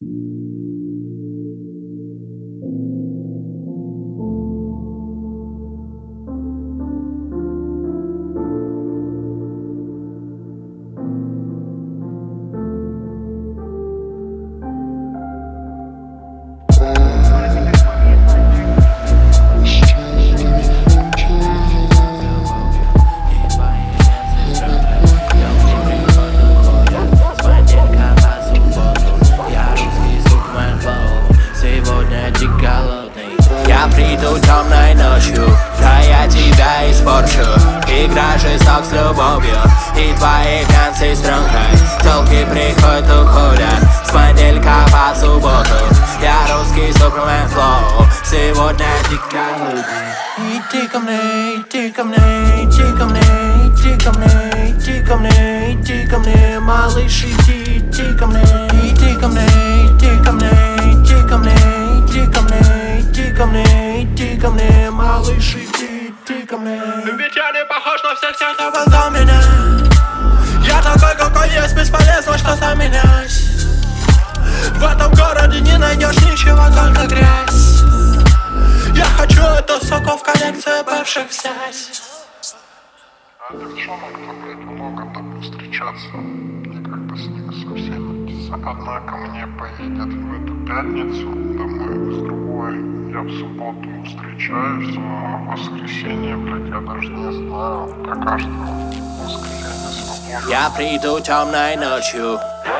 Я приду темной ночью, да я тебя испорчу. Игра жесток с любовью, и твои танцы стрункой. Толки приходят, уходят, с понедельника по субботу. Я русский супермен флоу, сегодня дико люблю. Иди ко мне, иди ко мне, иди ко мне, иди ко мне, иди ко мне, иди ко мне, малыш, иди ко мне, иди ко мне, иди ко мне, иди ко мне, иди ко мне, иди ко мне, иди ко мне, малыш, иди ко мне. Ведь я не похож на всех тех, кто был до меня. Я такой, какой есть, бесполезно что-то менять. В этом городе не найдешь ничего, только грязь. Я хочу эту соку в коллекцию бывших взять. А девчонок там много там встречаться. Никогда с ними совсем. Одна ко мне поедет в эту пятницу домой, с другой я в субботу встречаюсь, а в воскресенье, блядь, я даже не знаю. Пока что в воскресенье свободно. Я приду темной ночью,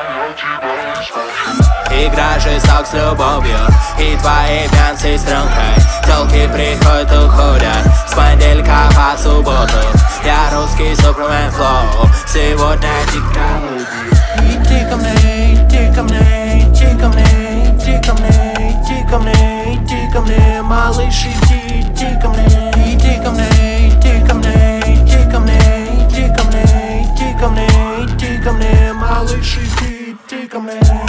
игра жесток с любовью, и твои танцы стрункой. Толки приходят, уходят, с понедельника по субботу. Я русский супермен флоу, сегодня дико люблю. Иди ко мне, иди ко мне, иди ко мне, иди ко мне, иди ко мне, иди ко мне, малыш, иди ко мне, иди ко мне, иди ко мне, иди ко мне, иди ко мне, иди ко мне, иди ко мне, малыш, иди ко мне.